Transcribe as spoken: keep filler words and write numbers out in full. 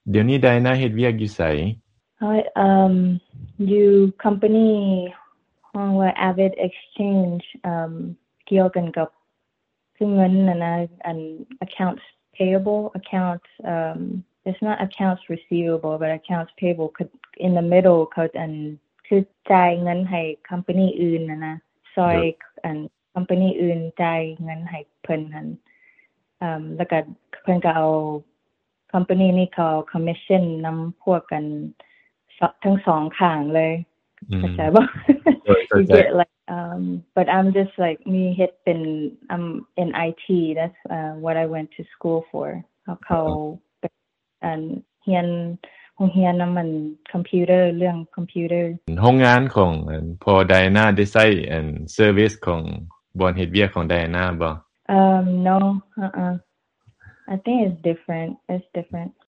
เดี๋ยวนี้ไดอาน่าเฮ็ดเวียกอยู่ไส I um you company ห้องว่า Avid Exchange อืมเกี่ยวกันกับคือเงินน่ะนะอัน accounts payable accounts um it's not accounts receivable but accounts payable could in the middle เขาอันคือจ่ายเงินให้ company อื่นน่ะนะซอยอัน company อื่นจ่ายเงินให้เพิ่นหั่นอืมแล้วก็เพิ่นก็เอา company นี่เขา commission นำพวกกันทั้งสองข้างเลยเข้าใจบ่ you get like um but I'm just like me hit been I'm in I T that's uh, what I went to school for เขาเขาอันเรียนโรงเรียนน่ะมันคอมพิวเตอร์เรื่องคอมพิวเตอร์โรงงานของพอไดอาน่าได้ใช้อันเซอร์วิสของบอนเฮ็ดเวียกของไดอาน่าบ่ um no uh-uh I think it's different it's different